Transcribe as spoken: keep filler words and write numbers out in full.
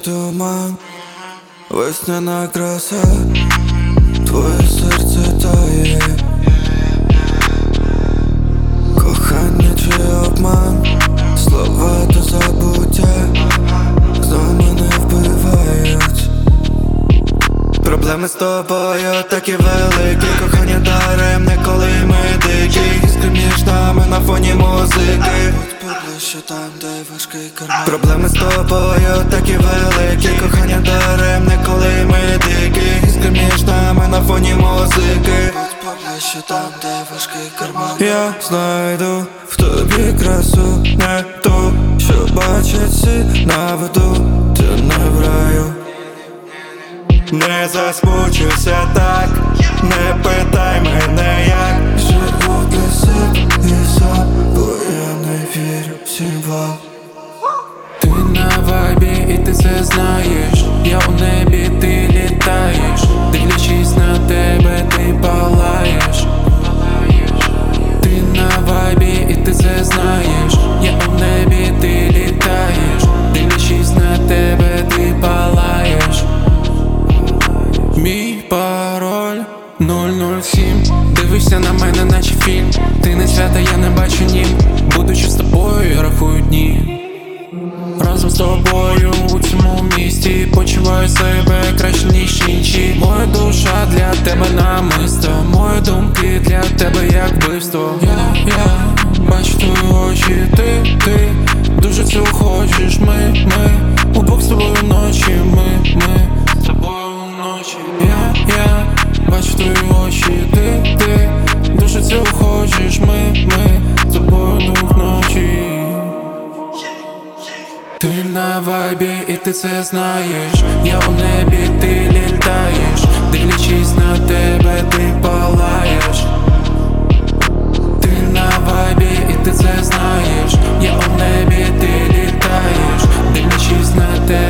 туман, весняна краса, твоє серце тає. Кохання чи обман, слова то забуття, знов мене вбивають. Проблеми з тобою такі великі, кохання даремне, коли ми дикі. Іскри між нами на фоні музики, що там, де важкий карман. Проблеми з тобою такі великі, кохання даремне, коли ми дикі. Іскри між нами на фоні музики, що там, де важкий карман. Я знайду в тобі красу, не ту, що бачать всі на виду. Ти не в раю. Не засмучуйся так, не питай мене як. Живу для себе і сам, бо я не вірю всім вам. Ти на вайбі і ти це знаєш. Я у небі, ти літаєш. Дивлячись на тебе, ти палаєш. Ти на вайбі і ти це знаєш. Я у небі, ти літаєш. Дивлячись на тебе, ти палаєш. Мій пароль нуль нуль сім. Дивишся на мене, наче фільм. Ти не свята, я не бачу нім. Будучи з тобою, я рахую дні. Разом з тобою у цьому місті почуваю себе краще, ніж інші. Моя душа для тебе намисто, мої думки для тебе як вбивство. Я, я бачу твої очі, ти, ти дуже цього хочеш. Ми, ми удвох з тобою вночі, ми, ми з тобою вночі. Я, я бачу твої очі, ти, ти дуже цього хочеш. Ми, ми з тобою удвох вночі. Ти на вайбі і ти це знаєш. Я у небі, ти літаєш. Дивлячись на тебе, ти палаєш. Ти на вайбі і ти це знаєш. Я у небі, ти літаєш. Дивлячись на тебе.